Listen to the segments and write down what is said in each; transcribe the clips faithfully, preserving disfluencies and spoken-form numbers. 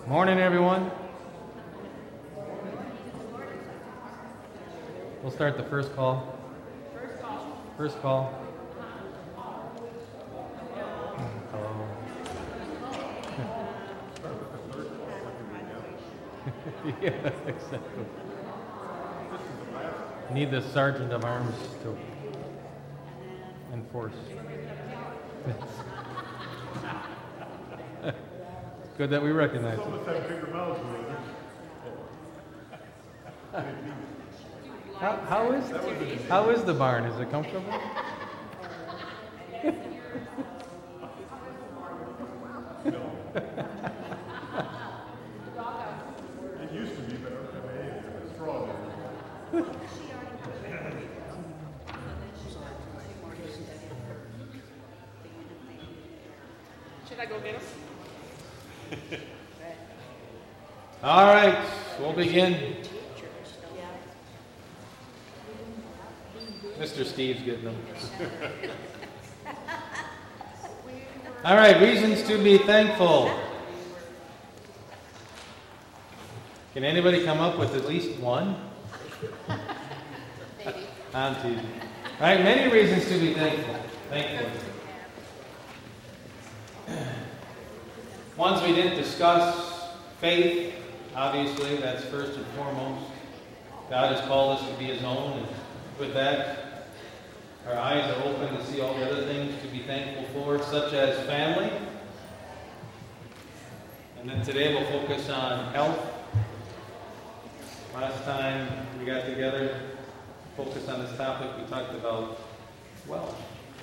Morning, everyone. We'll start the first call. First call. First call. Hello. Yeah, exactly. Need the sergeant of arms to enforce. It's good that we recognize Some it. of us have bigger mouths than others. How, how is how is the barn? Is it comfortable? It used to be, but it's strong. Should I go get him? All right, we'll begin. Mister Steve's getting them. All right, reasons to be thankful. Can anybody come up with at least one? I'm teasing. All right, many reasons to be thankful. Thankful. Ones we didn't discuss. Faith, obviously, that's first and foremost. God has called us to be His own, and with that, our eyes are open to see all the other things to be thankful for, such as family. And then today we'll focus on health. Last time we got together, focused on this topic, we talked about wealth.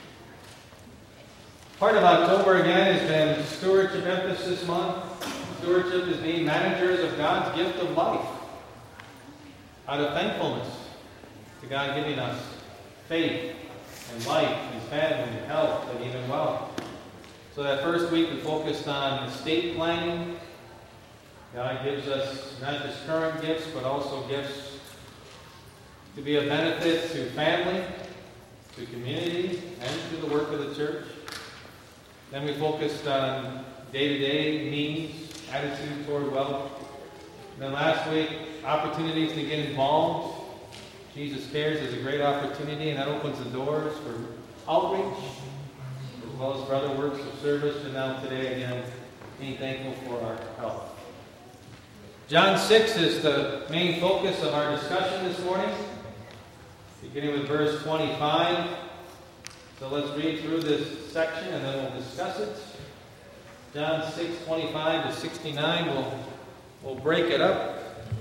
Part of October again has been Stewardship Emphasis Month. Stewardship is being managers of God's gift of life. Out of thankfulness to God giving us faith and life and family and health and even wealth. So that first week we focused on estate planning. God gives us not just current gifts, but also gifts to be a benefit to family, to community, and to the work of the church. Then we focused on day-to-day needs, attitude toward wealth. And then last week, opportunities to get involved. Jesus Cares is a great opportunity, and that opens the doors for outreach, as well as for other works of service. And now today, again, being thankful for our health. John six is the main focus of our discussion this morning, beginning with verse twenty-five. So let's read through this section, and then we'll discuss it. John six, twenty-five to sixty-nine, we'll, we'll break it up.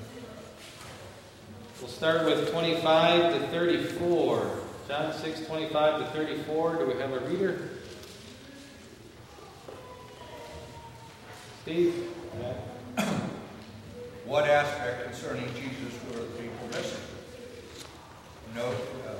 We'll start with twenty-five to thirty-four. John six, twenty-five to thirty-four. Do we have a reader? Steve? Yeah. What aspect concerning Jesus were the people missing? Note, uh,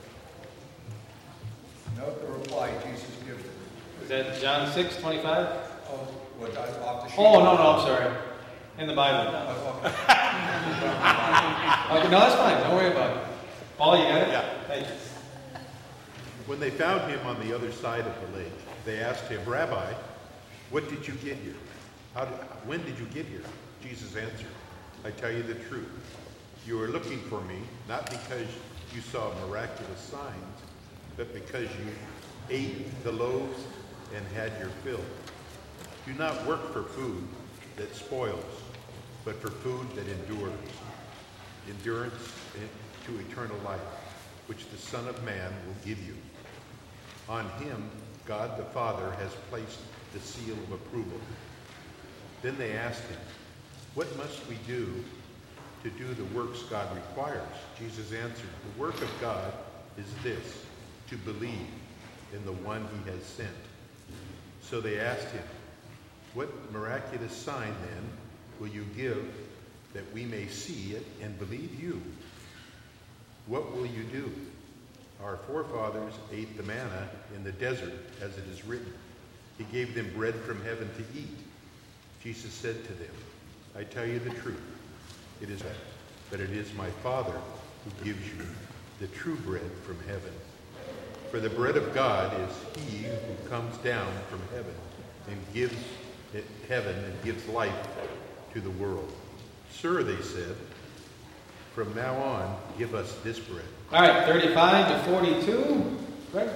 note the reply Jesus gives them. Is that John six, twenty-five? Oh, what, off the sheet? Oh, no, no, I'm sorry. In the Bible. Oh, okay. Okay, no, that's fine. Don't worry about it. Paul, you got it? Yeah. Thank you. When they found him on the other side of the lake, they asked him, Rabbi, what did you get here? How did, when did you get here? Jesus answered, I tell you the truth. You are looking for me, not because you saw miraculous signs, but because you ate the loaves and had your fill. Do not work for food that spoils, but for food that endures. Endurance to eternal life, which the Son of Man will give you. On him, God the Father has placed the seal of approval. Then they asked him, what must we do to do the works God requires? Jesus answered, the work of God is this, to believe in the one he has sent. So they asked him, what miraculous sign then will you give that we may see it and believe you? What will you do? Our forefathers ate the manna in the desert, as it is written. He gave them bread from heaven to eat. Jesus said to them, I tell you the truth. It is that, but it is my Father who gives you the true bread from heaven. For the bread of God is he who comes down from heaven and gives it heaven and gives life to the world. Sir, they said, from now on, give us this bread. All right, thirty-five to forty-two. Greg?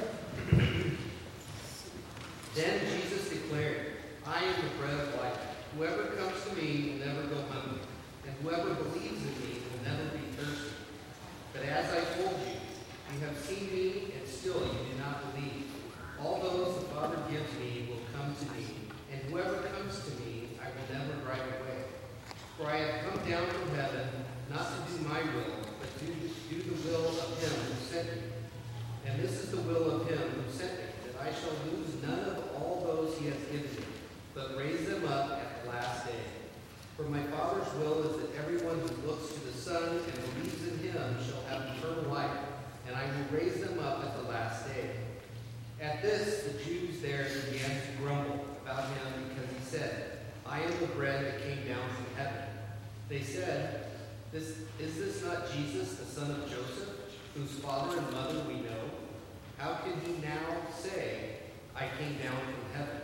Then Jesus declared, I am the bread of life. Whoever comes to me will never go hungry, and whoever believes in me will never be thirsty. But as I told you, you have seen me, and still you do not believe. All those the Father gives me will come to me, and whoever comes to me I will never drive away. For I have come down from heaven, not to do my will, but to do the will of him who sent me. And this is the will of him who sent me, that I shall lose none of all those he has given me, but raise them up at the last day. For my Father's will is that everyone who looks to the Son and believes in him shall have eternal life, and I will raise them up at the last day. At this, the Jews there began to grumble about him because he said, I am the bread that came down from heaven. They said, this, is this not Jesus, the son of Joseph, whose father and mother we know? How can he now say, I came down from heaven?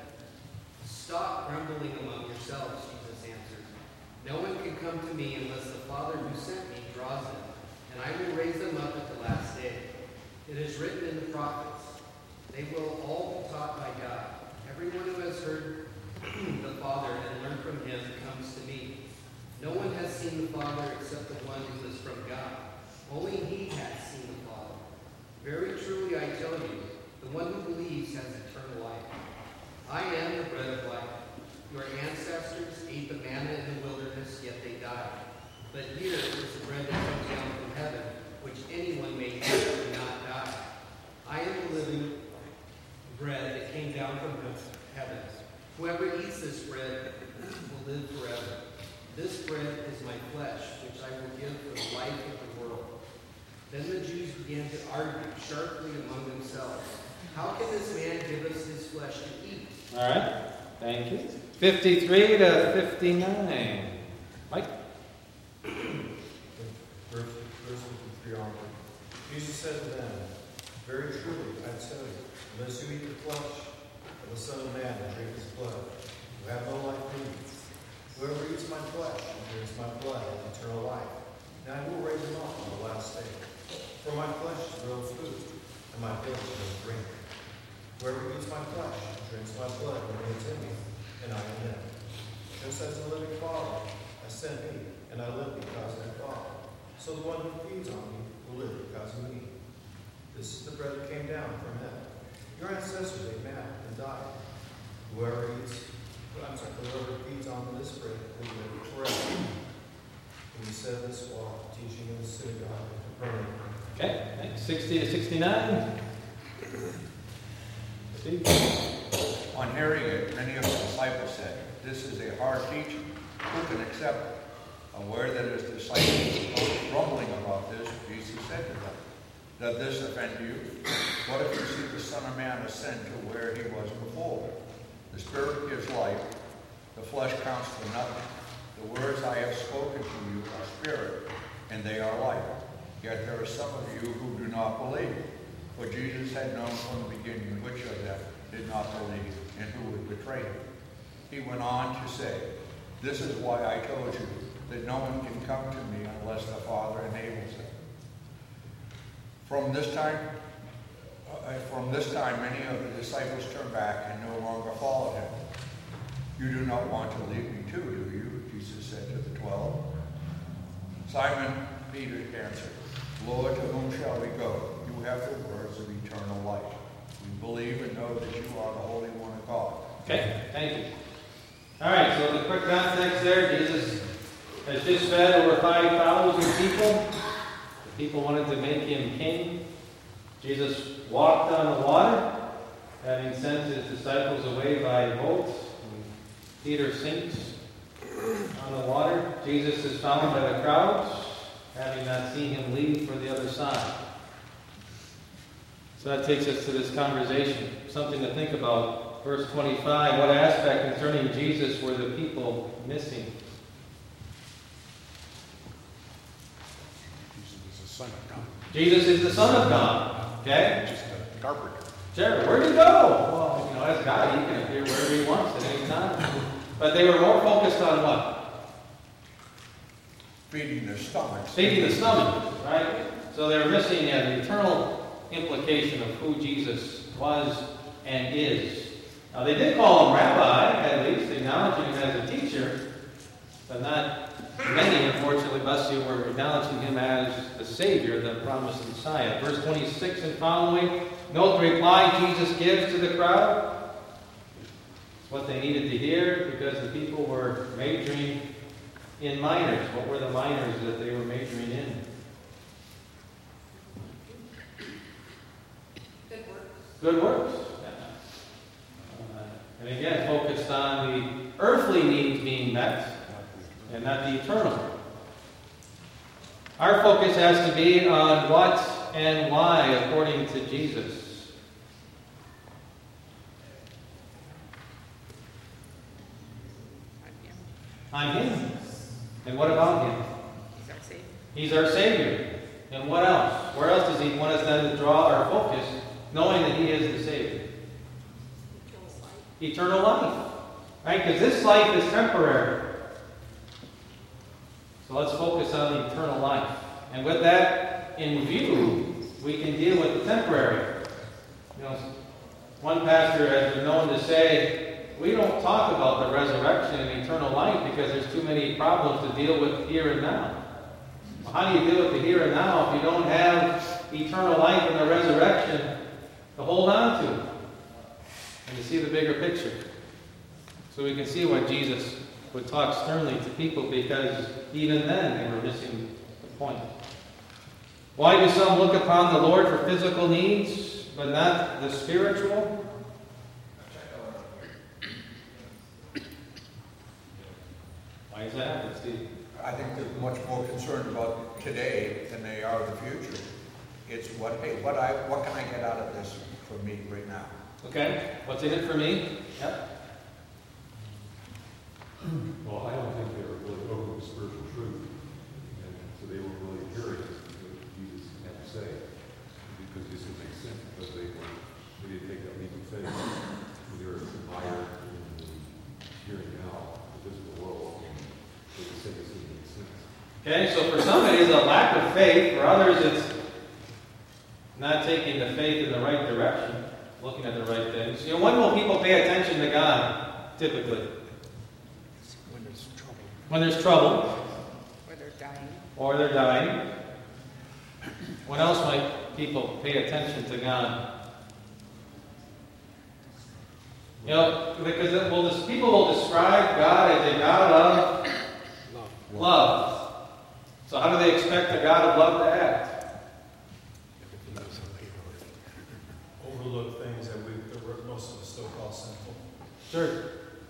Stop grumbling among yourselves, Jesus answered. No one can come to me unless the Father who sent me draws them, and I will raise them up at the last day. It is written in the prophets, they will all be taught by God. Everyone who has heard the Father and learned from him comes to me. No one has seen the Father except the one who is from God. Only he has seen the Father. Very truly I tell you, the one who believes has eternal life. I am the bread of life. Your ancestors ate the manna in the wilderness, yet they died. But here is the bread that comes down from heaven, which anyone may eat and not die. I am the living bread that came down from heaven. Whoever eats this bread will live forever. This bread is my flesh, which I will give for the life of the world. Then the Jews began to argue sharply among themselves. How can this man give us his flesh to eat? All right, thank you. fifty-three to fifty-nine. Mike? Verse fifty-three onward. Jesus said to them, very truly, I tell you, unless you eat the flesh of the Son of Man and drink his blood, you have no life in you. Whoever eats my flesh and drinks my blood has eternal life, and I will raise him up on the last day. For my flesh is real food, and my blood is real drink. Whoever eats my flesh and drinks my blood remains in me, and I in him. Just as the living Father has sent me, and I live because of the Father, so the one who feeds on me will live because of me. This is the bread that came down from heaven. Your ancestors ate manna and died. Whoever eats, I'm sorry, whoever feeds on this bread will live forever. And he said this while teaching in the synagogue in Capernaum. Okay, thanks. sixty to sixty-nine. Steve? On hearing it, many of the disciples said, this is a hard teaching. Who can accept it? Aware that his disciples were grumbling about this, Jesus said to them, does this offend you? What if you see the Son of Man ascend to where he was before? The Spirit gives life. The flesh counts for nothing. The words I have spoken to you are spirit, and they are life. Yet there are some of you who do not believe. For Jesus had known from the beginning which of them did not believe and who would betray him. He went on to say, this is why I told you that no one can come to me unless the Father enables him. From this time, uh, from this time, many of the disciples turned back and no longer followed him. You do not want to leave me too, do you? Jesus said to the twelve. Simon Peter answered, Lord, to whom shall we go? You have the words of eternal life. We believe and know that you are the Holy One of God. Okay, thank you. All right, so the quick context there, Jesus has just fed over five thousand people. The people wanted to make him king. Jesus walked on the water, having sent his disciples away by boat. Peter sinks on the water. Jesus is found by the crowds, having not seen him leave for the other side. So that takes us to this conversation. Something to think about. Verse twenty-five, what aspect concerning Jesus were the people missing? Jesus is the Son of God. Jesus is the Son of God. Okay? Just a carpenter. Sure, where'd he go? Well, you know, as God, he can appear wherever he wants at any time. But they were more focused on what? feeding their stomachs. Feeding the stomach, right? So they're missing yeah, the eternal implication of who Jesus was and is. Now, they did call him rabbi, at least, acknowledging him as a teacher, but not many, unfortunately, bless you, were acknowledging him as the Savior, the promised Messiah. Verse twenty-six and following, note the reply Jesus gives to the crowd. It's what they needed to hear because the people were majoring in minors. What were the minors that they were majoring in? Good works. Good works. Uh, and again, focused on the earthly needs being met and not the eternal. Our focus has to be on what and why according to Jesus. On him. And what about him? He's our Savior. He's our Savior. And what else? Where else does he want us then to draw our focus, knowing that he is the Savior? Eternal life. Right? Because this life is temporary. So let's focus on the eternal life. And with that in view, we can deal with the temporary. You know, one pastor has been known to say, we don't talk about the resurrection and eternal life because there's too many problems to deal with here and now. Well, how do you deal with the here and now if you don't have eternal life and the resurrection to hold on to and to see the bigger picture? So we can see what Jesus would talk sternly to people because even then they were missing the point. Why do some look upon the Lord for physical needs but not the spiritual? Why is that, Steve? I think they're much more concerned about today than they are the future. It's what, hey, what I, what can I get out of this for me right now? Okay, what's in it for me? Yep. Well, I don't think they were really open to spiritual truth, and so they were really curious what Jesus had to say, because this would make sense, because they were, they didn't take that leap of faith. They were mired in the here and now, the physical world, and they would say this didn't make sense. Okay, so for some it is a lack of faith. For others it's not taking the faith in the right direction, looking at the right things. You know, when will people pay attention to God, typically? When there's trouble. When there's trouble. Or they're dying. Or they're dying. When else might people pay attention to God? You know, because it will, people will describe God as a God of love. love. So how do they expect a God of love to act? Overlook things that we, that most of us still call sinful. Sure.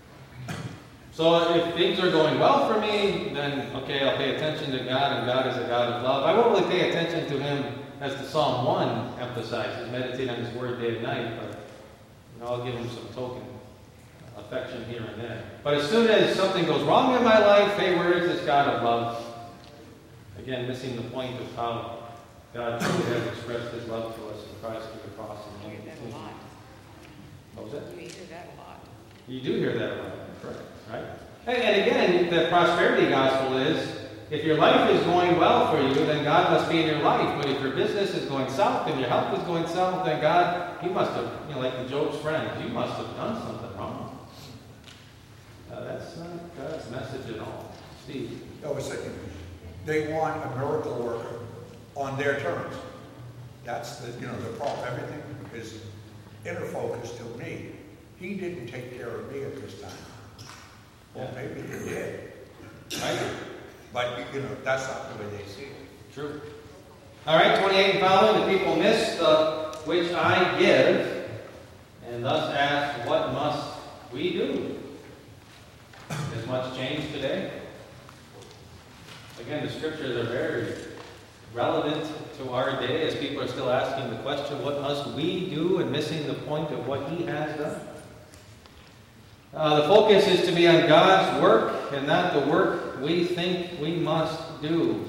So if things are going well for me, then, okay, I'll pay attention to God, and God is a God of love. I won't really pay attention to Him as the Psalm one emphasizes, meditate on His Word day and night, but you know, I'll give Him some token affection here and there. But as soon as something goes wrong in my life, hey, where is this God of love? Again, missing the point of how God truly has expressed His love to us in Christ through the cross. You hear that a lot. What was that? You hear that a lot. You do hear that a lot, correct, right? And, and again, the prosperity gospel is, if your life is going well for you, then God must be in your life. But if your business is going south and your health is going south, then God, He must have, you know, like the Job's friends, you must have done something wrong. Uh, that's not God's message at all. Steve? I was thinking, they want a miracle worker on their terms. That's the, you know, the problem. Everything is inner focus to me. He didn't take care of me at this time. Well, Yeah. maybe he did. Right? But, you know, that's not the way they see it. True. All right, twenty-eight and following, the people miss the which I give, and thus ask, what must we do? Has much changed today? Again, the scriptures are very relevant to our day as people are still asking the question, what must we do, and missing the point of what He has done. Uh, the focus is to be on God's work and not the work we think we must do.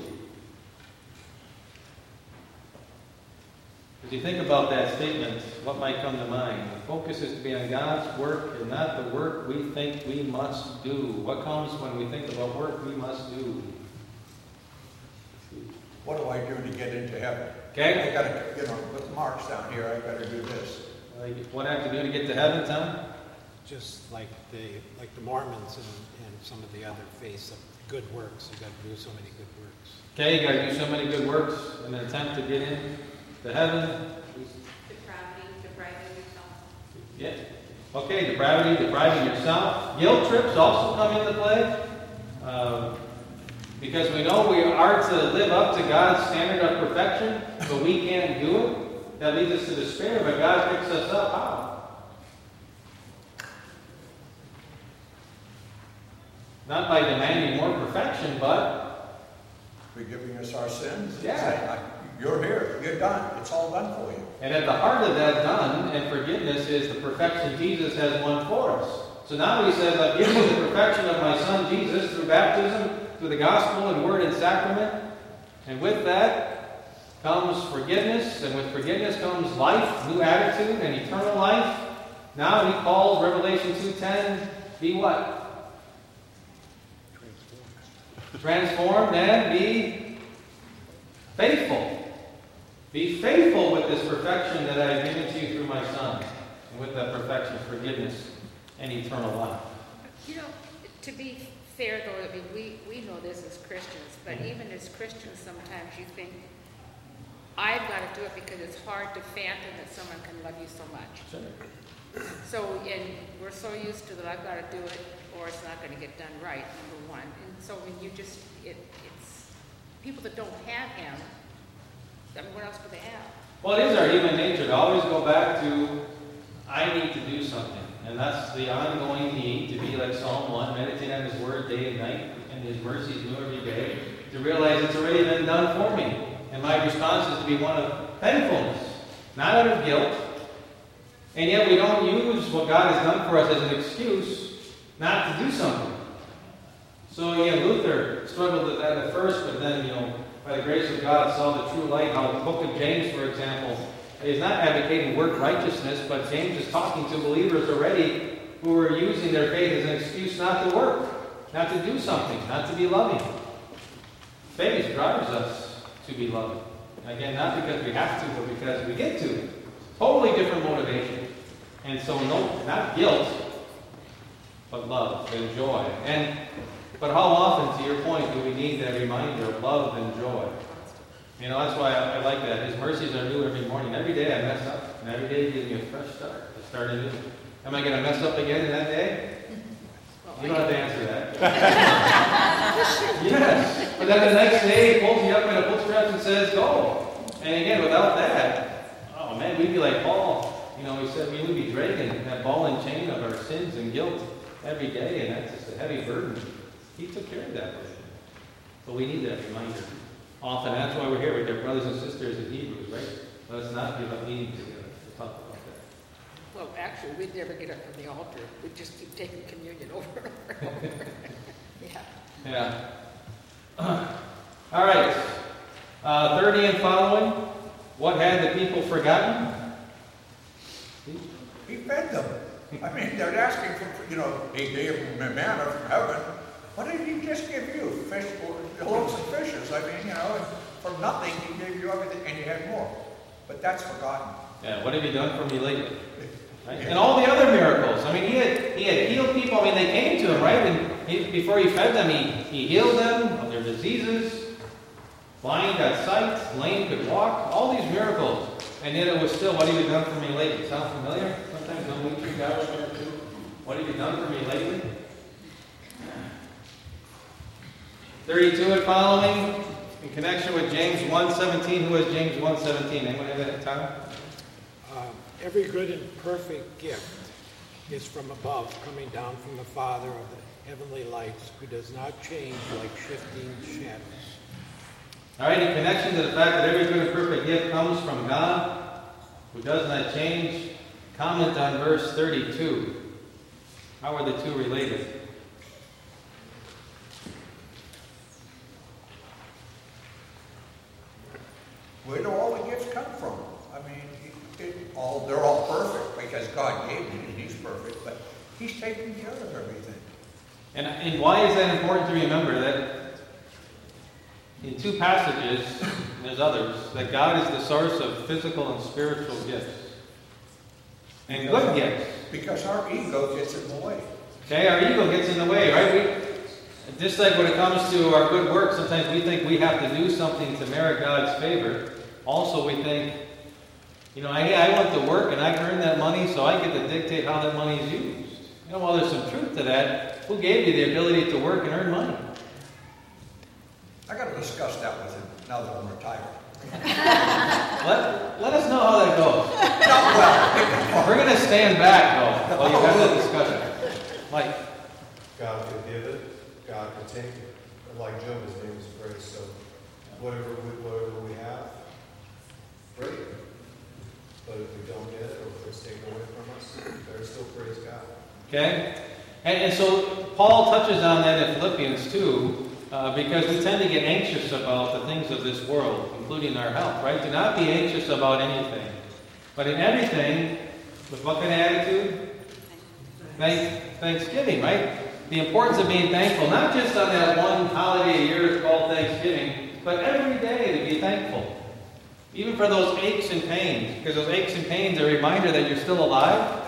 As you think about that statement, what might come to mind? The focus is to be on God's work and not the work we think we must do. What comes when we think about work we must do? what do I do to get into heaven? Okay? I gotta, you know, put marks down here, I gotta do this. Like, what I have to do to get to heaven, Tom? Just like the like the Mormons and, and some of the other faiths of good works. You got to do so many good works. Okay, you got to do so many good works in an attempt to get in to heaven. Depravity, depriving yourself. Yeah. Okay, depravity, depriving yourself. Guilt trips also come into play. Um, because we know we are to live up to God's standard of perfection, but we can't do it. That leads us to despair, but God picks us up. How? Not by demanding more perfection, but Forgiving us our sins. Yeah. Saying, like, you're here, you're done, it's all done for you. and at the heart of that done and forgiveness is the perfection Jesus has won for us. So now he says, I've given you the perfection of my Son Jesus through baptism, through the gospel and word and sacrament. And with that comes forgiveness, and with forgiveness comes life, new attitude, and eternal life. Now he calls Revelation two ten, be what? Transformed and be faithful. Be faithful with this perfection that I have given to you through my Son. And with that perfection, forgiveness and eternal life. You know, to be fair though, I mean, we, we know this as Christians, but even as Christians sometimes you think, I've got to do it because it's hard to fathom that someone can love you so much. Sure. So, and we're so used to that I've got to do it or it's not going to get done right, number one. And so when you just, it, it's people that don't have him, I mean, what else do they have? Well, it is our human nature to always go back to, I need to do something. And that's the ongoing need to be like Psalm one, meditate on his word day and night, and his mercies new every day, to realize it's already been done for me. And my response is to be one of thankfulness, not out of guilt. And yet we don't use what God has done for us as an excuse not to do something. So yeah, Luther struggled with that at first, but then, you know, by the grace of God, saw the true light. How the book of James, for example, is not advocating work righteousness, but James is talking to believers already who are using their faith as an excuse not to work, not to do something, not to be loving. Faith drives us to be loving. Again, not because we have to, but because we get to. Totally different motivation. And so, no, not guilt, but love and joy. And but how often, to your point, do we need that reminder of love and joy? You know, that's why I, I like that. His mercies are new every morning. Every day I mess up, and every day he gives me a fresh start to start anew. Am I going to mess up again in that day? You don't have to answer that. Yes. But then the next day he pulls you up in a bootstraps and says, go. And again, without that, oh man, we'd be like Paul. You know, he said we would be dragging that ball and chain of our sins and guilt every day, and that's just a heavy burden. He took care of that burden. But we need that reminder often. That's why we're here with our brothers and sisters in Hebrews, right? Let us not give up meeting together to talk about that. Well, actually, we'd never get up from the altar. We'd just keep taking communion over and over. Yeah. Yeah. All right. Uh, thirty and following. What had the people forgotten? He fed them. I mean, they're asking for, you know, he gave them manna from heaven. What did he just give you? Fish, loaves of fishes. I mean, you know, and for nothing he gave you everything, and you had more. But that's forgotten. Yeah. What have you done for me lately? Right? And all the other miracles. I mean, he had he had healed people. I mean, they came to him, right? And he, before he fed them, he, he healed them of their diseases. Blind got sight, lame could walk. All these miracles. And yet it was still, what have you done for me lately? Sound familiar? Sometimes don't we treat God like that too? What have you done for me lately? thirty-two and following, in connection with James one seventeen. Who is James one seventeen? Anyone have that at time? Uh, every good and perfect gift is from above, coming down from the Father of the heavenly lights, who does not change like shifting shadows. All right, in connection to the fact that every good and perfect gift comes from God, who does not change, comment on verse thirty-two. How are the two related? Where do all the gifts come from? I mean, it, it, all they're all perfect because God gave it and He's perfect, but He's taking care of everything. And, and why is that important to remember? That in two passages, there's others, that God is the source of physical and spiritual gifts. And good gifts. Because our ego gets in the way. Okay, our ego gets in the way, right? We, just like when it comes to our good work, sometimes we think we have to do something to merit God's favor. Also, we think, you know, I, I want to work and I earn that money, so I get to dictate how that money is used. You know, while there's some truth to that, who gave you the ability to work and earn money? I got to discuss that with him now that I'm retired. let, let us know how that goes. Not well. We're going to stand back, though, while you have that discussion. Mike. God could give it, God could take it. But like Job, his name is praise. So whatever we, whatever we have, great. But if we don't get it, or if it's taken away from us, better still praise God. Okay? And, and so Paul touches on that in Philippians too, uh, because we tend to get anxious about the things of this world, including our health, right? Do not be anxious about anything. But in everything, with what kind of attitude? Thank, thanksgiving, right? The importance of being thankful, not just on that one holiday a year called Thanksgiving, but every day to be thankful. Even for those aches and pains, because those aches and pains are a reminder that you're still alive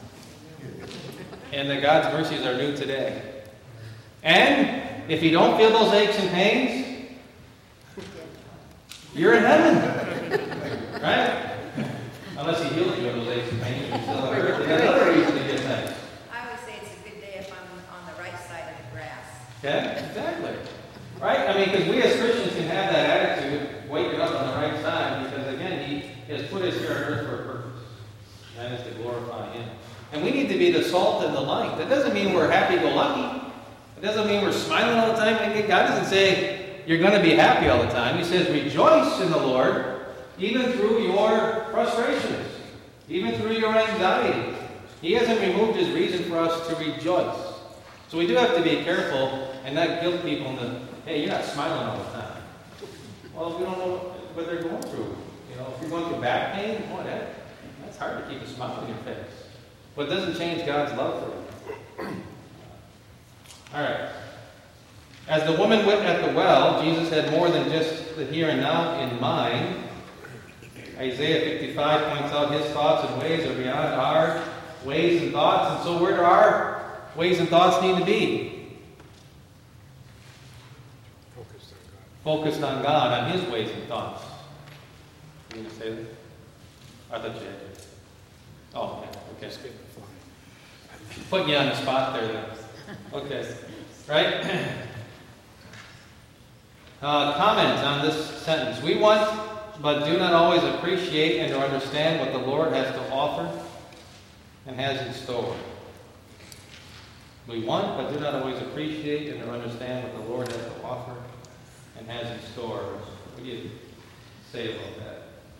and that God's mercies are new today. And if you don't feel those aches and pains, you're in heaven. Right? Unless He heals you of those aches and pains, you're still on earth. There's another reason to give thanks. I always say it's a good day if I'm on the right side of the grass. Okay? Exactly. Right? I mean, because we as Christians can have that attitude, waking up on the right side, because again, He has put us here on earth for a purpose. And that is to glorify Him. And we need to be the salt and the light. That doesn't mean we're happy-go-lucky. It doesn't mean we're smiling all the time. God doesn't say you're going to be happy all the time. He says rejoice in the Lord, even through your frustrations, even through your anxiety. He hasn't removed His reason for us to rejoice. So we do have to be careful and not guilt people into, hey, you're not smiling all the time. Well, we don't know what they're going through. You know, if you're going through back pain, boy, that, that's hard to keep a smile on your face. But it doesn't change God's love for you. All right. As the woman went at the well, Jesus had more than just the here and now in mind. Isaiah fifty-five points out His thoughts and ways are beyond our ways and thoughts. And so where do our ways and thoughts need to be? Focused on God. Focused on God, on His ways and thoughts. You going to say that? I thought you had to. Oh, okay. Okay. Putting you on the spot there, then. Okay. Right? Uh, comment on this sentence. We want, but do not always appreciate and or understand what the Lord has to offer and has in store. We want, but do not always appreciate and or understand what the Lord has to offer and has in store. What do you say about that?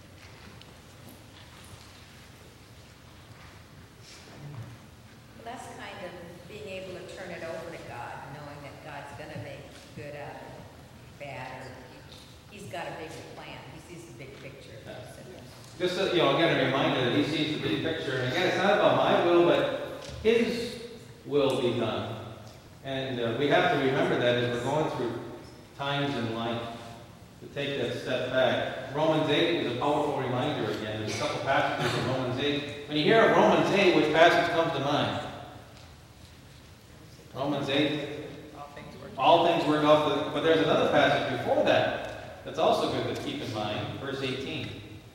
That's kind of being able to turn it over to God, knowing that God's going to make good out of bad. Or He's got a bigger plan. He sees the big picture. Just, so, you know, again, a reminder that He sees the big picture. And again, it's not about my will, but His will be done. And uh, we have to remember that as we're going through times in life, to take that step back. Romans eight is a powerful reminder again. There's a couple passages in Romans eight. When you hear of Romans eight, which passage comes to mind? Romans eight. All things work out for the, but there's another passage before that that's also good to keep in mind. Verse eighteen.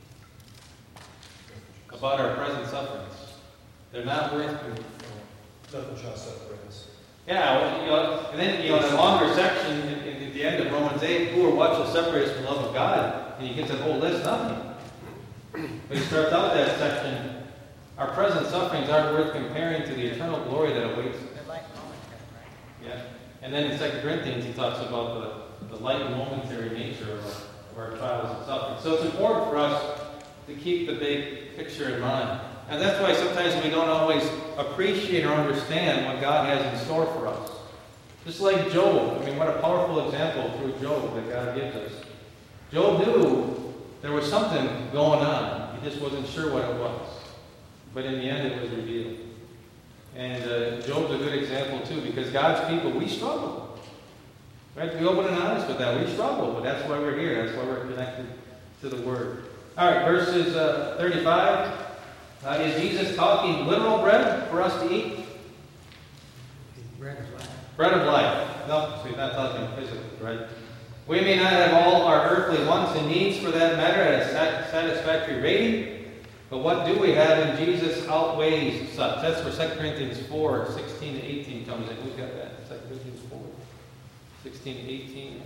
About our present sufferings. They're not worth it. Nothing shall separate us. Yeah, well, you know, and then, you know, in the longer section, at the end of Romans eight, who or what shall separate us from the love of God? And you get that whole list, nothing. But he starts out that section, our present sufferings aren't worth comparing to the eternal glory that awaits us. Yeah. And then in Second Corinthians, he talks about the, the light and momentary nature of our, of our trials and sufferings. So it's important for us to keep the big picture in mind. And that's why sometimes we don't always appreciate or understand what God has in store for us. Just like Job. I mean, what a powerful example through Job that God gives us. Job knew there was something going on. He just wasn't sure what it was. But in the end, it was revealed. And uh, Job's a good example, too, because God's people, we struggle. We have to be open and honest with that. We struggle, but that's why we're here. That's why we're connected to the Word. All right, verses uh, thirty-five. Uh, is Jesus talking literal bread for us to eat? Bread of life. Bread of life. No, so he's not talking physically, right? We may not have all our earthly wants and needs, for that matter, at a sat- satisfactory rating, but what do we have in Jesus outweighs such. That's where Second Corinthians four, sixteen to eighteen comes in. Who's got that? Second Corinthians four, sixteen to eighteen.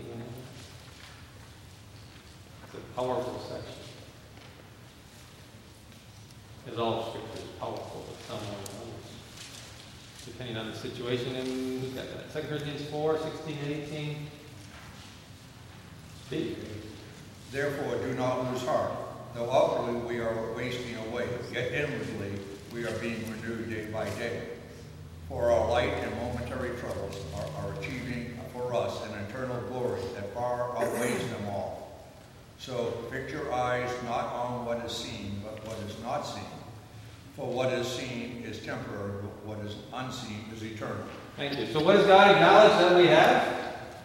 It's a powerful section. As all Scripture is powerful, but some more than others, depending on the situation. And who's got that? Second Corinthians four, sixteen and eighteen. Speak. Therefore, do not lose heart. Though outwardly we are wasting away, yet inwardly we are being renewed day by day. For our light and momentary troubles are, are achieving for us an eternal glory that far outweighs them all. So fix your eyes not on what is seen, but what is not seen. For what is seen is temporary, but what is unseen is eternal. Thank you. So what does God acknowledge that we have?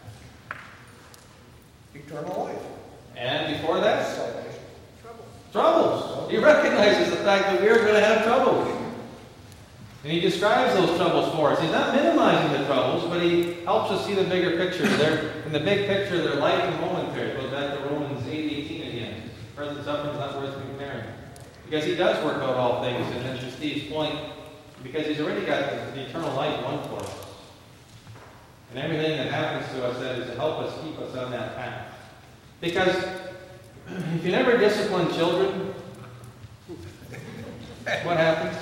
Eternal life. And before that? Salvation. Troubles. He recognizes the fact that we're going to have troubles. And he describes those troubles for us. He's not minimizing the troubles, but he helps us see the bigger picture. They're, in the big picture, they're life and momentary. It goes back to Romans eight eighteen again. Present suffering is not worth comparing. Because he does work out all things. And then to Steve's point, because he's already got the, the eternal life won for us. And everything that happens to us that is to help us keep us on that path. Because if you never discipline children, what happens?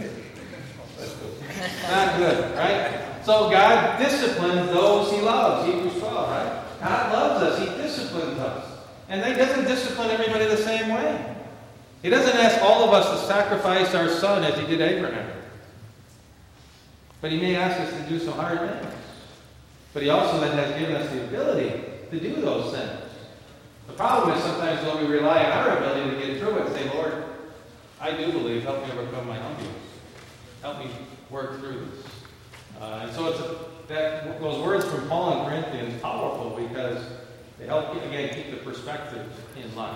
Not good, right? So God disciplines those he loves. Hebrews twelve, right? God loves us. He disciplines us. And he doesn't discipline everybody the same way. He doesn't ask all of us to sacrifice our son as he did Abraham. But he may ask us to do some hard things. But he also then has given us the ability to do those things. The problem is sometimes when we rely on our ability to get through it and say, Lord, I do believe, help me overcome my unbelief. Help me work through this. Uh, and so it's a, that those words from Paul in Corinthians are powerful because they help, again, keep the perspective in life.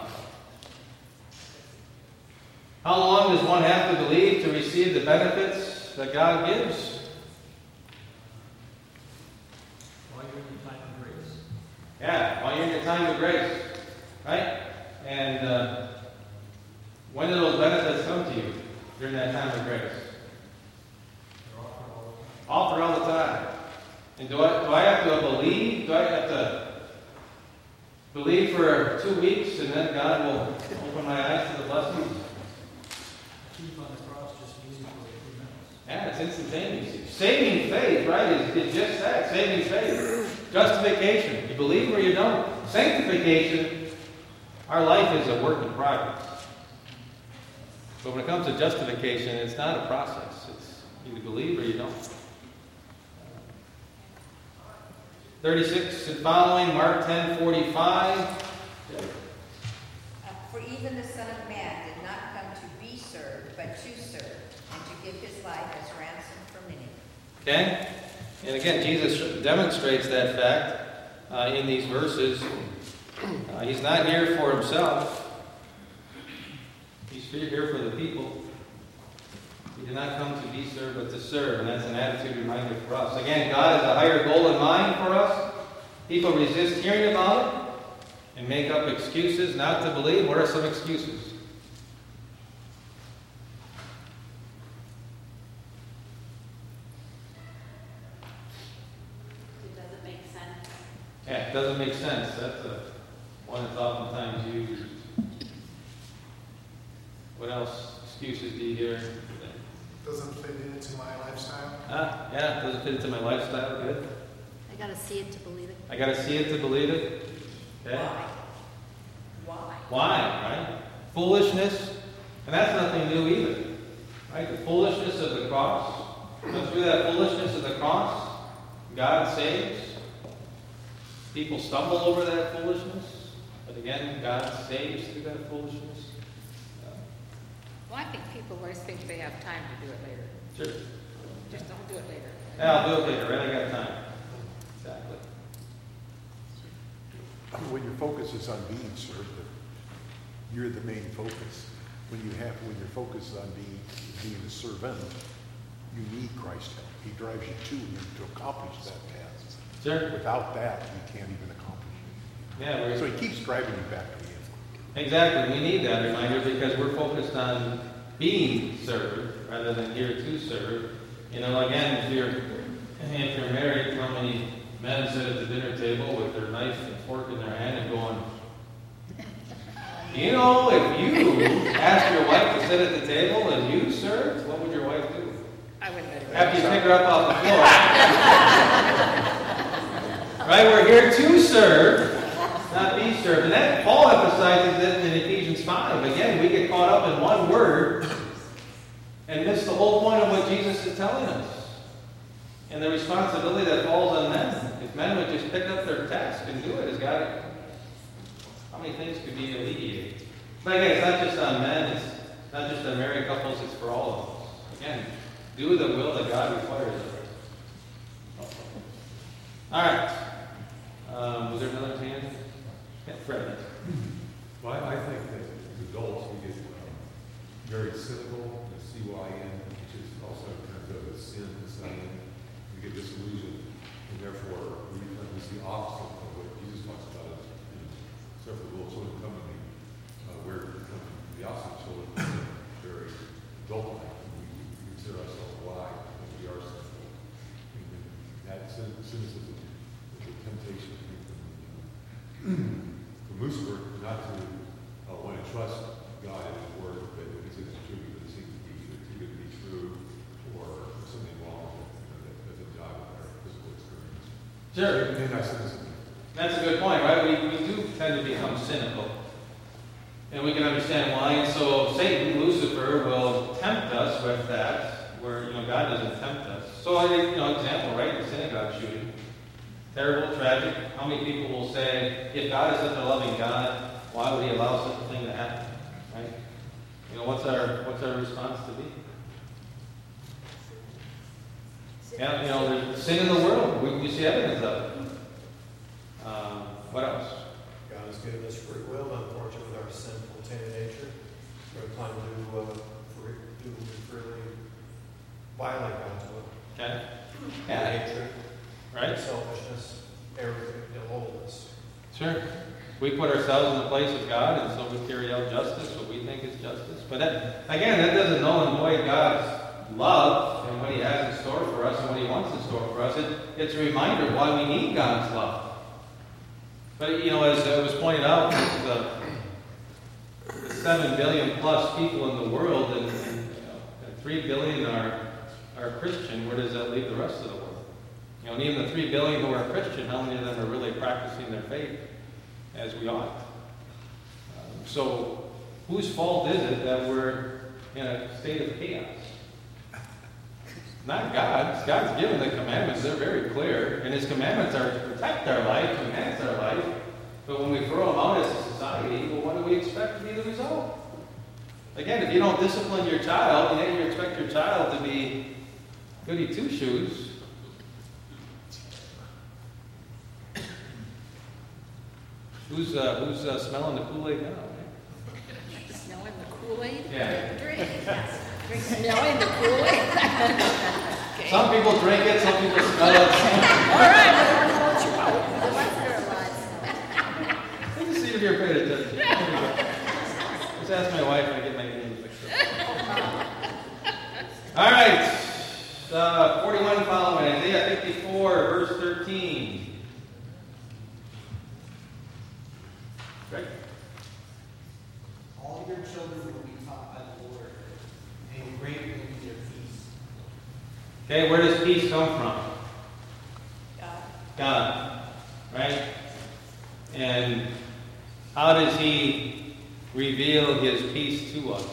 How long does one have to believe to receive the benefits that God gives? While you're in your time of grace. Yeah, while you're in your time of grace. Right? And uh, when do those benefits come to you during that time of grace? All through all the time. And do I, do I have to believe? Do I have to believe for two weeks and then God will open my eyes to the blessings? Keep on the cross, just believe for a few minutes. Yeah, it's instantaneous. Saving faith, right, is, is just that, saving faith. Justification. You believe or you don't. Sanctification, our life is a work in progress. But when it comes to justification, it's not a process. It's you believe or you don't. thirty-six and following, Mark ten forty-five. Uh, For even the Son of Man did not come to be served, but to serve, and to give his life as ransom for many. Okay? And again, Jesus demonstrates that fact uh, in these verses. Uh, he's not here for himself. He's here for the people. He did not come to be served, but to serve. And that's an attitude reminder for us. Again, God has a higher goal in mind for us. People resist hearing about it and make up excuses not to believe. What are some excuses? It doesn't make sense. Yeah, it doesn't make sense. That's a, one that's oftentimes used. What else? Excuses do you hear? Doesn't fit into my lifestyle. Ah, yeah, doesn't fit into my lifestyle. Good. I gotta see it to believe it. I got to see it to believe it. Okay. Why? Why? Why, right? Foolishness. And that's nothing new either. Right? The foolishness of the cross. But through that foolishness of the cross, God saves. People stumble over that foolishness. But again, God saves through that foolishness. Well, I think people always think they have time to do it later. Sure. Just don't do it later. Yeah, I'll do it later, right? I got time. Exactly. when your focus is on being served, you're the main focus. When you have, when your focus is on being, being a servant, you need Christ's help. He drives you to him to accomplish that task. Sure. Without that, you can't even accomplish it. Yeah, we're, So he keeps driving you back to him. exactly. We need that reminder because we're focused on being served rather than here to serve. You know, again, if you're if you're married, how many men sit at the dinner table with their knife and fork in their hand and going, you know, if you asked your wife to sit at the table and you served, what would your wife do? I wouldn't let her. After you pick her up off the floor. Right? We're here to serve, not be served. And that Paul emphasizes it in Ephesians five. Again, we get caught up in one word and miss the whole point of what Jesus is telling us. And the responsibility that falls on men. If men would just pick up their task and do it as God, how many things could be alleviated? But again, it's not just on men, it's not just on married couples, it's for all of us. Again, do the will that God requires of us. All right. Um, was there another hand? Yeah, Fred. Well, I, I think that as adults we get um, very cynical, the C Y N, which is also kind of a sin to sin. We get disillusioned, and therefore we become this the opposite of what Jesus talks about. You know, several little children come to me, uh, where we become the opposite children, very adult-like. We, we consider ourselves wise, and we are sinful. And then that cyn- cynicism is a temptation to me from Lucifer not to uh, want to trust God and His Word, but because it's true, because it seems to be either too good to be true or something wrong with it, you know, that doesn't jive with our physical experience. Sure. And I cynicism. That's a good point, right? We, we do tend to become cynical. And we can understand why. And so Satan, Lucifer, will tempt us with that, where, you know, God doesn't tempt us. So, I think, you know, example, right? The synagogue shooting. Terrible, tragic. How many people will say, if God is such a loving God, why would He allow such a thing to happen? Right? You know, what's our what's our response to be? Yeah, you know, there's sin in the world. We, we see evidence of it. Um, what else? God has given us free will, unfortunately, with our sinful tainted nature. We're inclined to, uh, free, to freely violate God's will. Okay. Yeah. Hatred, Right? selfishness, everything, all of this. Sure. We put ourselves in the place of God, and so we carry out justice, what we think is justice. But that, again, that doesn't null and void God's love and what He has in store for us and what He wants in store for us. It, it's a reminder why we need God's love. But, you know, as it was pointed out, the, the seven billion plus people in the world, and, and, you know, and three billion are, are Christian, where does that leave the rest of the world? You know, and even the three billion who are Christian, how many of them are really practicing their faith as we ought? Um, so, whose fault is it that we're in a state of chaos? Not God's. God's given the commandments. They're very clear. And His commandments are to protect our life, enhance our life. But when we throw them out as a society, well, what do we expect to be the result? Again, if you don't discipline your child, and yet you expect your child to be goody two-shoes, who's, uh, who's uh, smelling the Kool-Aid now? Smelling the Kool-Aid? Yeah. Drink, yes. Drink, smelling the Kool-Aid? Okay. Some people drink it, some people smell it. All right, well, what about you? The ones that are alive. Let me see if you're paying attention. Just ask my wife when I get my name mixed up. All right. Uh, forty-one following, Isaiah fifty-four, verse thirteen. Right? All your children will be taught by the Lord, and great will be their peace. Okay, where does peace come from? God. God. Right? And how does He reveal His peace to us?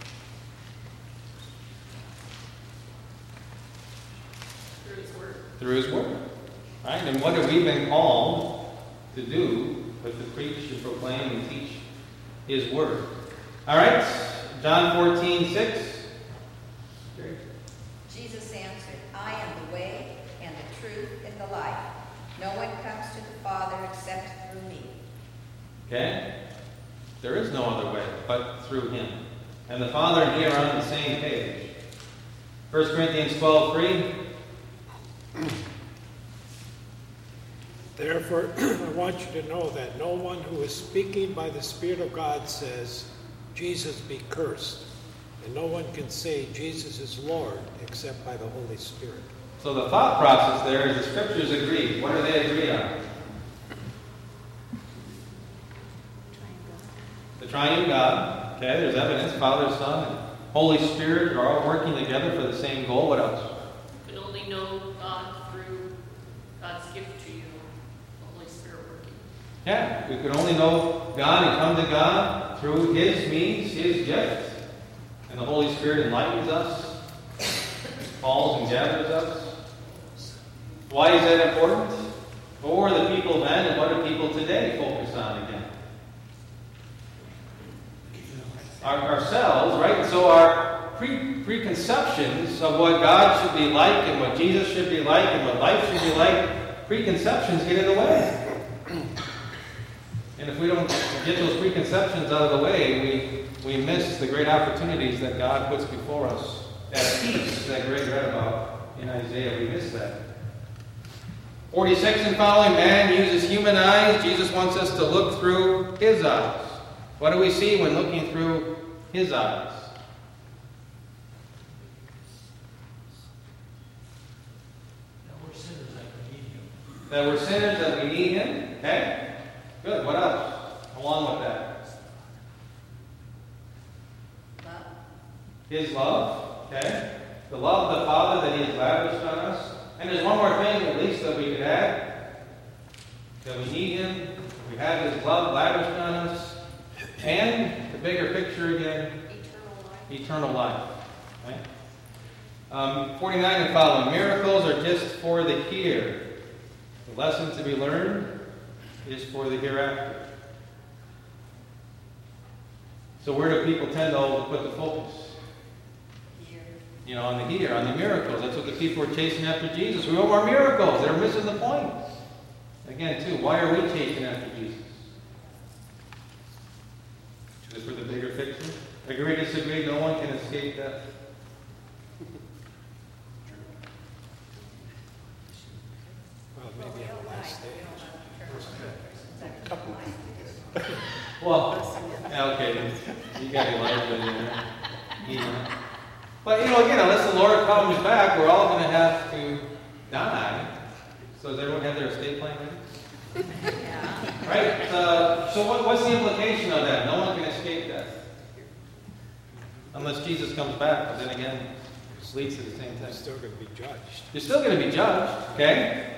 Through His Word. Through His Word. Right? And what have we been called to do but to preach and proclaim and teach His Word? All right, John fourteen, six. Jesus answered, I am the way and the truth and the life. No one comes to the Father except through me. Okay? There is no other way but through him. And the Father and he are on the same page. First Corinthians twelve three. Therefore, I want you to know that no one who is speaking by the Spirit of God says, Jesus be cursed. And no one can say Jesus is Lord except by the Holy Spirit. So the thought process there is the Scriptures agree. What do they agree on? The triune God. Okay, there's evidence. Father, Son, and Holy Spirit are all working together for the same goal. What else? You can only know God through God's gift to you, the Holy Spirit working. Yeah, we can only know God and come to God through His means, His gift. And the Holy Spirit enlightens us, calls and gathers us. Why is that important? What were the people then and what do people today focus on again? Our, ourselves, right? So our pre- preconceptions of what God should be like and what Jesus should be like and what life should be like, preconceptions get in the way. And if we don't get those preconceptions out of the way, we, we miss the great opportunities that God puts before us. That peace that Greg read about in Isaiah, we miss that. forty-six and following, man uses human eyes. Jesus wants us to look through his eyes. What do we see when looking through his eyes? That we're sinners that we need him. That we're sinners, that we need him. Okay? Good. What else? Along with that. Love. His love. Okay? The love of the Father that he has lavished on us. And there's one more thing at least that we could add. That we need him. We have his love lavished on us. And the bigger picture again, eternal life. Eternal life. Right? Um, forty-nine and following. Miracles are just for the here. The lesson to be learned is for the hereafter. So where do people tend to put the focus? Here. You know, on the here, on the miracles. That's what the people were chasing after Jesus. We want more miracles. They're missing the point. Again, too, why are we chasing after Jesus? Just for the bigger picture? Agree, disagree, no one can escape that. Well, maybe on the last stage. Couple people did. Well, okay, you got Elijah in there. Yeah. But, you know, again, unless the Lord comes back, we're all going to have to die. So does everyone have their estate plan ready? Yeah. Right? Uh, so what, what's the implication of that? No one can escape that. Unless Jesus comes back, but then again, it leads to the same thing. You're still going to be judged. You're still going to be judged, okay?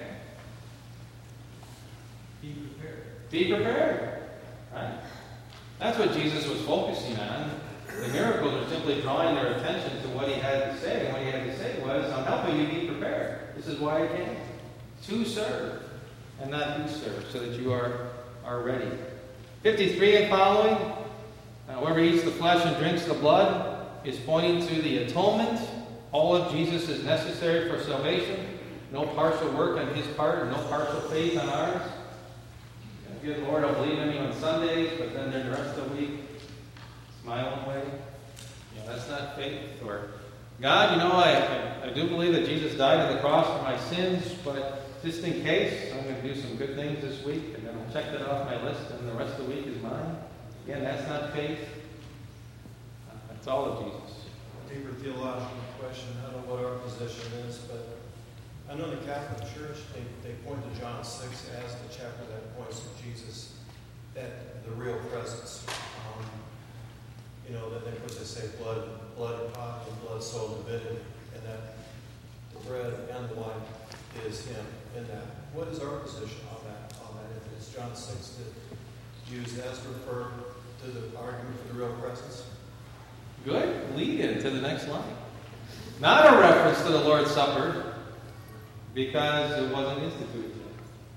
Be prepared. Be prepared. Right? That's what Jesus was focusing on. The miracles are simply drawing their attention to what he had to say. And what he had to say was, I'm helping you be prepared. This is why I came. To serve, and not to serve, so that you are, are ready. fifty-three and following, uh, whoever eats the flesh and drinks the blood is pointing to the atonement. All of Jesus is necessary for salvation. No partial work on his part, and no partial faith on ours. Good Lord, I'll believe in you on Sundays, but then during the rest of the week, it's my own way. You know, that's not faith. Or, God, you know, I, I, I do believe that Jesus died on the cross for my sins, but just in case, I'm going to do some good things this week, and then I'll check that off my list, and the rest of the week is mine. Again, that's not faith. Uh, that's all of Jesus. A deeper theological question. I don't know what our position is, but I know the Catholic Church, they, they point to John six as the chapter that points to Jesus, that the real presence. Um, you know, that they put they say blood, blood pot and blood, soul, divinity, and that the bread and the wine is him in that. What is our position on that? On that, if it's John six that used as refer to the argument for the real presence? Good. Lead into the next line. Not a reference to the Lord's Supper, because it wasn't instituted yet.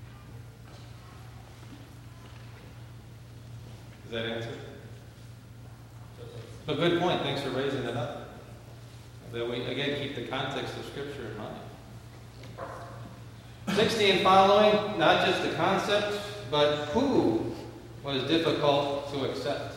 Does that answer? A good point. Thanks for raising that up. That we, again, keep the context of Scripture in mind. sixty and following, not just the concept, but who was difficult to accept?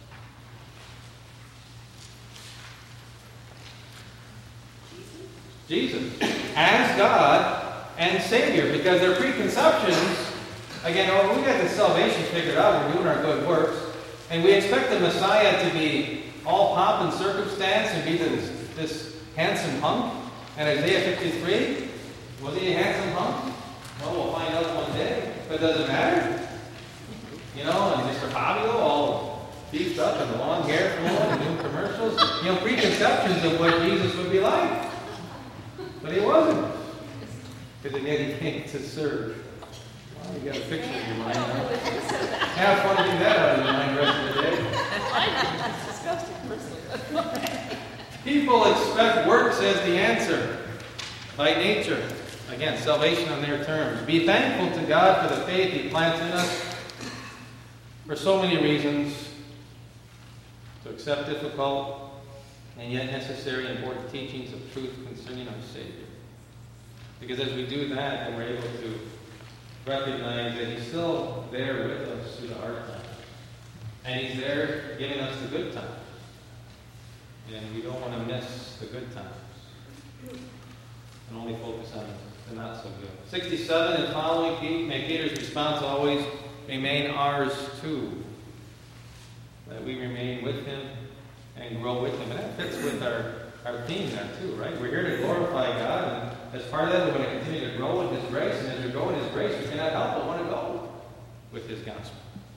Jesus. As God and Savior. Because their preconceptions, again, oh, we got the salvation figured out, we're doing our good works, and we expect the Messiah to be all pomp and circumstance and be this, this handsome hunk. And Isaiah fifty-three, was he a handsome hunk? Well, we'll find out one day, but it doesn't matter. You know, and Mister Fabio all beefed up and the long hair flowing and doing commercials. You know, preconceptions of what Jesus would be like. But he wasn't. Because again, he came to serve. Well, you got a picture in your mind, huh? Have fun getting that out of your mind the rest of the day. It's disgusting, personally. People expect works as the answer. By nature. Again, salvation on their terms. Be thankful to God for the faith He plants in us for so many reasons. To accept difficult and yet necessary and important teachings of truth concerning our Savior. Because as we do that, then we're able to recognize that He's still there with us through the hard times. And He's there giving us the good times. And we don't want to miss the good times. And only focus on the not so good. sixty-seven and following, may Peter's response always remain ours too. That we remain with Him and grow with Him. And that fits with our, our theme there too, right? We're here to glorify God, and as part of that, we want to continue to grow in His grace, and as we grow in His grace, we cannot help but want to go with His gospel.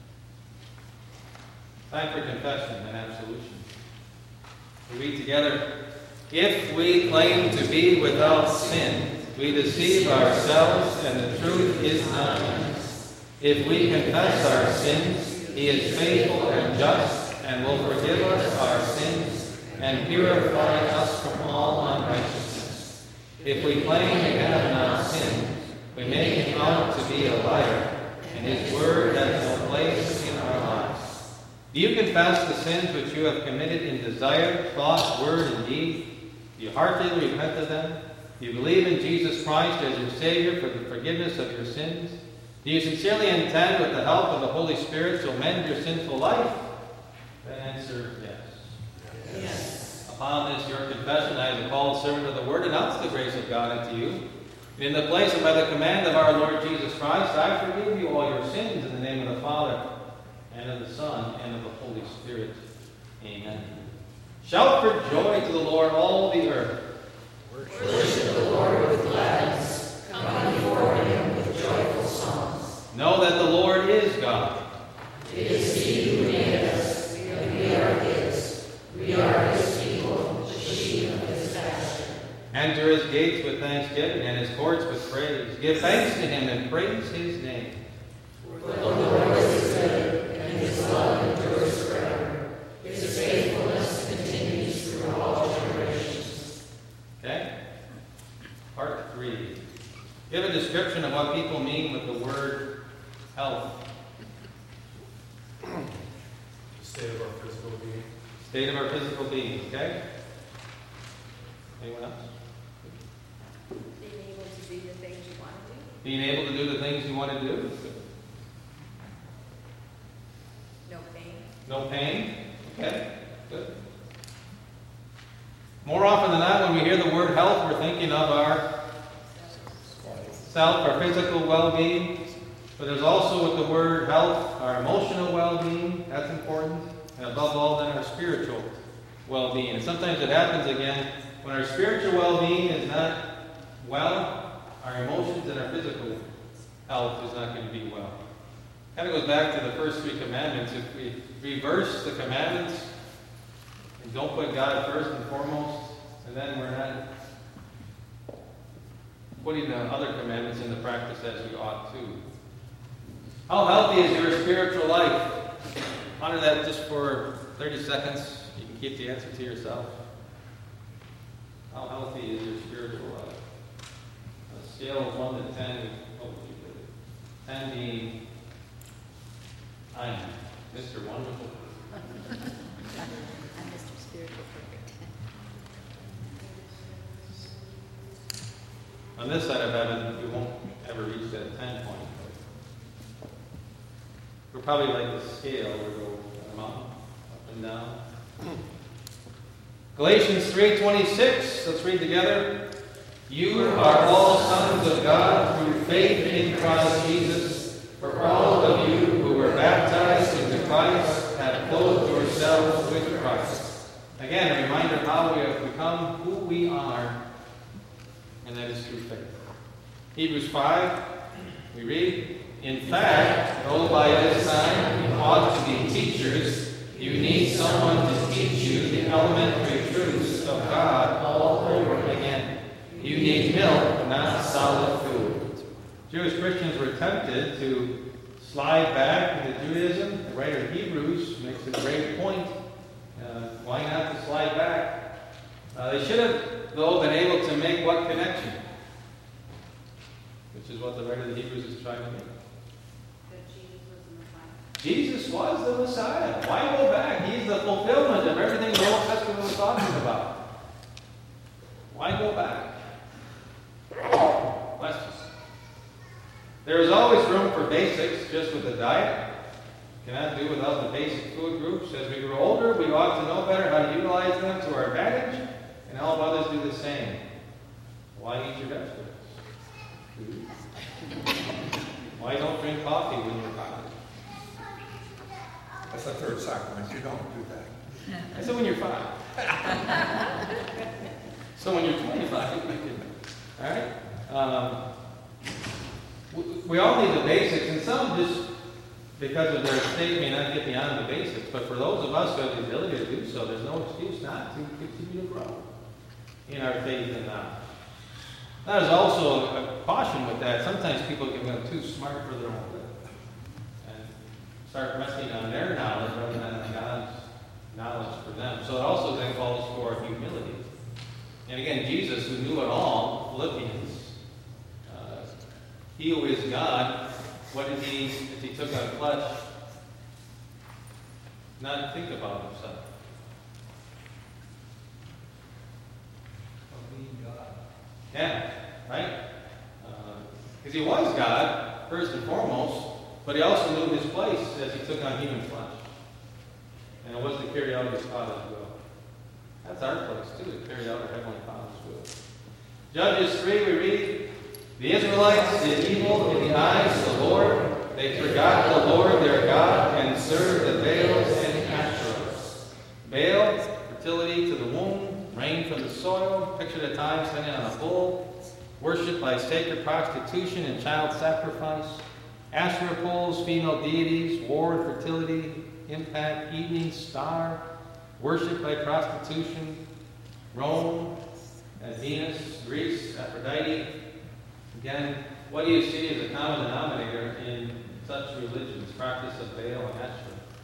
Time for confession and absolution. We read together, if we claim to be without sin, we deceive ourselves, and the truth is not in us. If we confess our sins, He is faithful and just, and will forgive us our sins, and purify us from all unrighteousness. If we claim we have not sinned, we make Him out to be a liar, and His word has no place in our lives. Do you confess the sins which you have committed in desire, thought, word, and deed? Do you heartily repent of them? Do you believe in Jesus Christ as your Savior for the forgiveness of your sins? Do you sincerely intend, with the help of the Holy Spirit, to amend your sinful life? The answer, yes. Yes. Upon this, your confession, I, as a called servant of the Word, announce the grace of God unto you. In the place and by the command of our Lord Jesus Christ, I forgive you all your sins in the name of the Father, and of the Son, and of the Holy Spirit. Amen. Shout for joy to the Lord, all the earth. Worship the Lord with gladness. Come before Him with joyful songs. Know that the Lord is God. It is He who made us, and we are His. We are His people, the sheep of His pasture. Enter His gates with thanksgiving, and His courts with praise. Give thanks to Him and praise His name. For the Lord is good, and His love endures forever. His faithfulness continues through all generations. Okay? Part three. Give a description of what people mean with the word health. The state of our physical being. State of our physical being, okay? Anyone else? Being able to do the things you want to do. Being able to do the things you want to do. No pain. No pain. Okay, good. More often than not, when we hear the word health, we're thinking of our self, our physical well-being. But there's also with the word health, our emotional well-being. That's important. And above all, then our spiritual well-being. And sometimes it happens again, when our spiritual well-being is not well, our emotions and our physical health is not going to be well. Kind of goes back to the first three commandments. If we reverse the commandments and don't put God first and foremost, and then we're not putting the other commandments into practice as we ought to. How healthy is your spiritual life? Ponder that just for thirty seconds. You can keep the answer to yourself. How healthy is your spiritual life? On a scale of one to ten, what would you put it? ten being I'm Mister Wonderful. I'm Mister Spiritual Perfect. On this side of heaven, we won't ever reach that ten point. We're probably like the scale where we go a mountain, up and down. Galatians three twenty-six, let's read together. You are all sons of God through faith in Christ Jesus. For all of you who were baptized into Christ have clothed yourselves with Christ. Again, a reminder of how we have become who we are, and that is through faith. Hebrews five, we read, in fact, though by this time you ought to be teachers, you need someone to teach you the elementary truths of God all over again. You need milk, not solid food. Jewish Christians were tempted to slide back into Judaism. The writer of Hebrews makes a great point. Uh, why not to slide back? Uh, they should have, though, been able to make what connection? Which is what the writer of the Hebrews is trying to make. That Jesus was the Messiah. Jesus was the Messiah. Why go back? He's the fulfillment of everything the Old Testament was talking about. Why go back? Questions. There is always room for basics, just with the diet. Cannot do without the basic food groups. As we grow older, we ought to know better how to utilize them to our advantage and help others do the same. Why eat your vegetables? Why don't drink coffee when you're five? That's the third sacrament. You don't do that. I said when you're five. So when you're twenty-five, you can. All right? Um, we, we all need the basics, and some just because of their state may not get beyond the basics. But for those of us who have the ability to do so, there's no excuse not to continue to grow in our faith and knowledge. Now, there's also a caution with that. Sometimes people get become too smart for their own good and start resting on their knowledge rather than on God's knowledge for them. So it also then calls for humility. And again, Jesus, who knew it all, Philippians, uh, he who is God, what did he, as he took on flesh, not think about himself? Yeah, right? Because uh, he was God, first and foremost, but he also knew his place as he took on human flesh. And it was to carry out his Father's will. That's our place, too, to carry out our Heavenly Father's will. Judges three, we read, the Israelites did evil in the eyes of the Lord. They forgot the Lord their God and served the Baals and Asherahs. Baal, fertility to the womb, rain from the soil, pictured at times standing on a bull, worship by sacred prostitution and child sacrifice, Asherah poles, female deities, war and fertility, impact, evening star, worship by prostitution, Rome, and Venus, Greece, Aphrodite. Again, what do you see as a common denominator in such religions, practice of Baal and Asherah?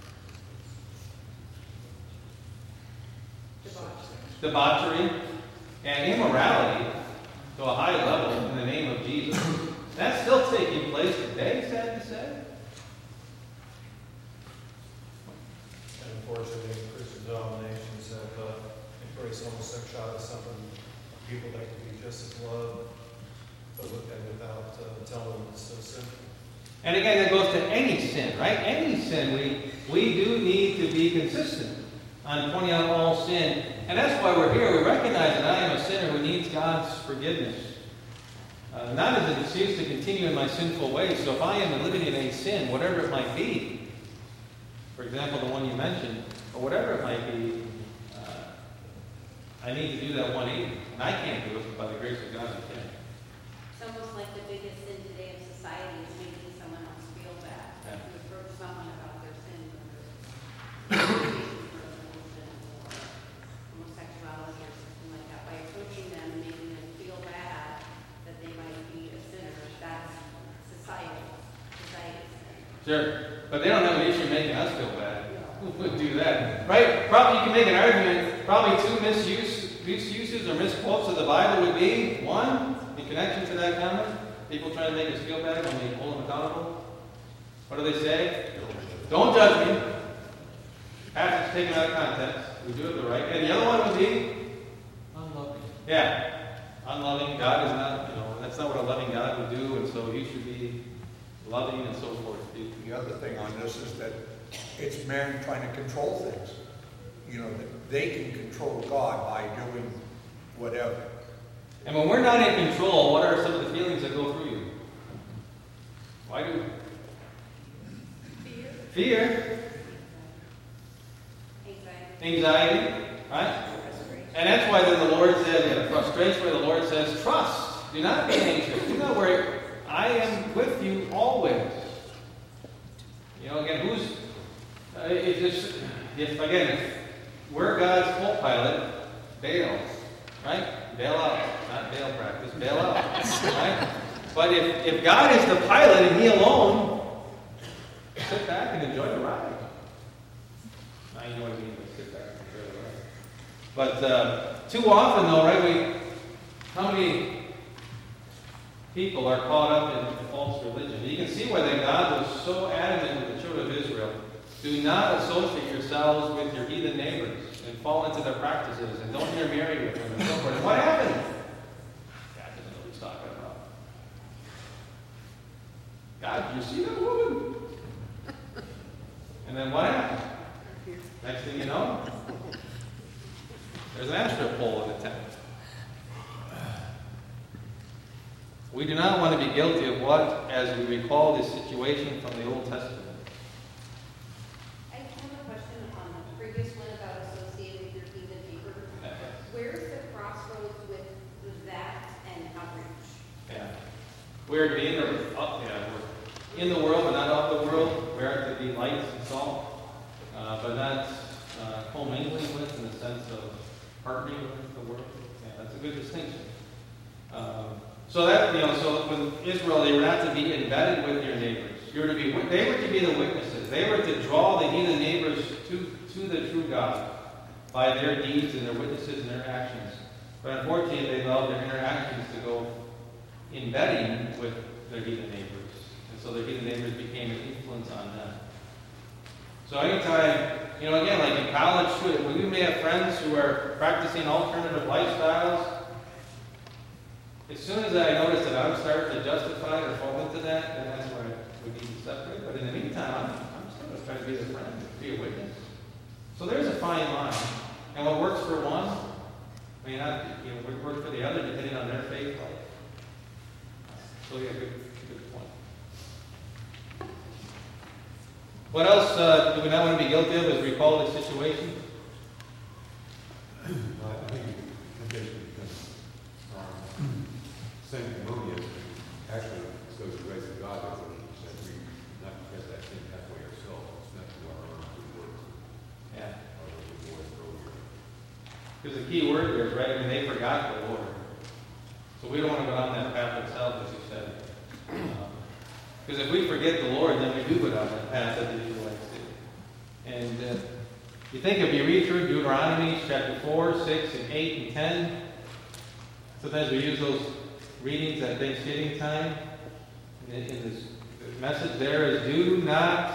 Debauchery and immorality to a high level in the name of Jesus. That's still taking place today, sad to say. And unfortunately, Christian denominations have uh, embraced homosexuality as something people like to be just as loved, but with and without uh, telling them it's so sinful. And again, that goes to any sin, right? Any sin, we we do need to be consistent on pointing out all sin. And that's why we're here. We recognize that I am a sinner who needs God's forgiveness. Uh, not as an excuse to continue in my sinful ways. So if I am living in a sin, whatever it might be, for example, the one you mentioned, or whatever it might be, uh, I need to do that one eighty. And I can't do it, but by the grace of God, I can. It's almost like the biggest sin today of society is making someone else feel bad. Yeah. To approach someone about their sin, whether it's homosexuality or something like that, by approaching them and making them feel bad that they might be a sinner. That's society. Society's sin. Sure. But they don't have an issue making us feel bad. Who would do that? Right? Probably you can make an argument, probably two misuse, misuses or misquotes of the Bible would be, one, in connection to that comment, people trying to make us feel bad when we hold them accountable. What do they say? Don't judge me. Passage taken out of context. We do it the right. And the other one would be? Unloving. Yeah. Unloving. God is not, you know, that's not what a loving God would do, and so you should be loving, and so forth. The other thing on this is that it's man trying to control things. You know, that they can control God by doing whatever. And when we're not in control, what are some of the feelings that go through you? Why do? Fear. Fear. Anxiety. Anxiety. Right? And that's why then the Lord said, in frustration, where the Lord says, trust. Do not be anxious. Do not worry. I am with you always. You know, again, who's, uh, it just, if, again, if we're God's co-pilot, bail, right? Bail out. Not bail practice, bail out, right? But if, if God is the pilot and He alone, sit back and enjoy the ride. Now you know what I mean, but sit back and enjoy the ride. But uh, too often, though, right, we, how many people are caught up in false religion? You can see why that God was so adamant with the children of Israel. Do not associate yourselves with your heathen neighbors and fall into their practices, and don't intermarry with them, and so forth. And what happened? God doesn't know what He's talking about. God, you see that woman? And then what happened? Next thing you know, there's an astro pole in the tent. We do not want to be guilty of what, as we recall this situation from the Old Testament. I have a question on the previous one about associating with your heathen neighbor. Where's the crossroads with that and outreach? Yeah. We're to be in the, up, yeah, we're in the world, but not of the world. We're to be lights and salt, uh, but not uh, commingling with in the sense of partnering with the world. Yeah, that's a good distinction. Um, So that, you know, so with Israel, they were not to be embedded with your neighbors. You were to be, they were to be the witnesses. They were to draw the heathen neighbors to, to the true God by their deeds and their witnesses and their actions. But unfortunately, they allowed their interactions to go embedding with their heathen neighbors. And so their heathen neighbors became an influence on them. So anytime, you know, again, like in college, we may have friends who are practicing alternative lifestyles. As soon as I notice that I'm starting to justify or fall into that, then that's where we need to separate. But in the meantime, I'm, I'm still trying to be a friend, be a witness. So there's a fine line. And what works for one may not, you know, work for the other, depending on their faith life. So yeah, good, good point. What else uh, do we not want to be guilty of as recall this situation? Well, I think temptation becomes um, sanctimonious. Actually, so the grace of God that we that we not get that thing halfway ourselves. It's not to our own good works. Yeah. Our good boys earlier. Because the key word there is, right, I mean, they forgot the Lord. So we don't want to go down that path ourselves, as you said. Because um, if we forget the Lord, then we do go down that path that the Israelites did. And uh, you think if you read through Deuteronomy chapter four, six, and eight, and ten, sometimes we use those readings at Thanksgiving time. And in this the message there is, do not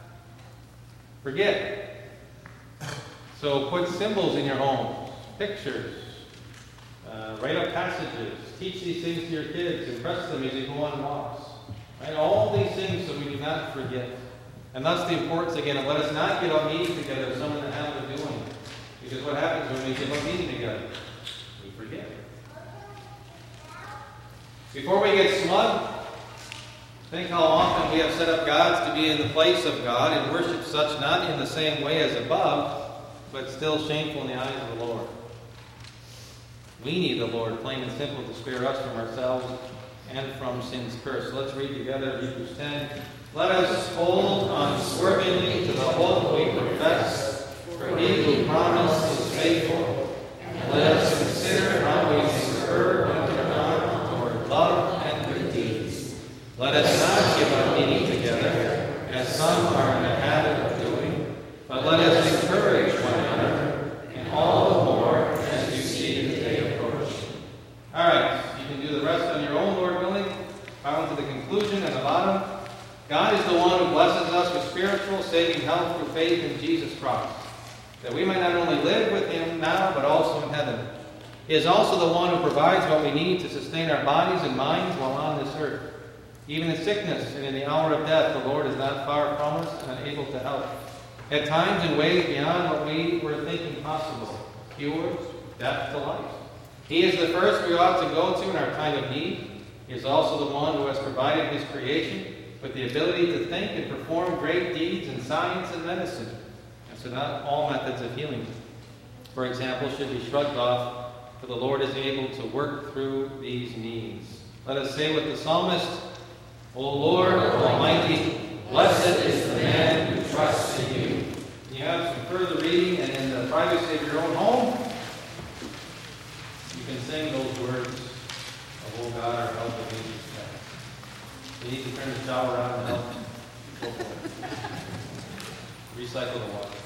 forget. So put symbols in your homes, pictures, uh, write up passages, teach these things to your kids, impress them as you go on walks. Right? All these things so we do not forget. And that's the importance, again, of let us not get up meeting together with someone that have what they're doing. Because what happens when we get up meeting together? We forget. Before we get smug, think how often we have set up gods to be in the place of God and worship such not in the same way as above, but still shameful in the eyes of the Lord. We need the Lord, plain and simple, to spare us from ourselves and from sin's curse. So let's read together Hebrews ten. Let us hold unswervingly to the hope we profess, for He who promised is faithful. And let us consider how we may spur one another toward love and good deeds. Let us not give up meeting together, as some are in the habit of doing, but let us encourage one another, and all the more as you see the day approaching. All right, you can do the rest on your own, Lord willing. Found to the conclusion at the bottom. God is the one who blesses us with spiritual saving health through faith in Jesus Christ, that we might not only live with Him now, but also in heaven. He is also the one who provides what we need to sustain our bodies and minds while on this earth. Even in sickness and in the hour of death, the Lord is not far from us and able to help. At times in ways beyond what we were thinking possible. Cures, death to life. He is the first we ought to go to in our time of need. He is also the one who has provided his creation with the ability to think and perform great deeds in science and medicine. And so not all methods of healing, for example, should be shrugged off, for the Lord is able to work through these needs. Let us say with the psalmist, O Lord Almighty, blessed is the man who trusts in you. You have some further reading, and in the privacy of your own home, you can sing those words of, O God, our help in Jesus Christ. You need to turn the shower on and help. Go for it. Recycle the water.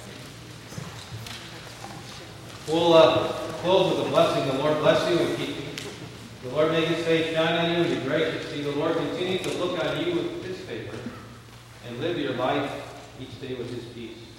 We'll uh, close with a blessing. The Lord bless you and keep you. The Lord make his face shine on you and be gracious to you. The Lord continue to look on you with his favor and live your life each day with his peace.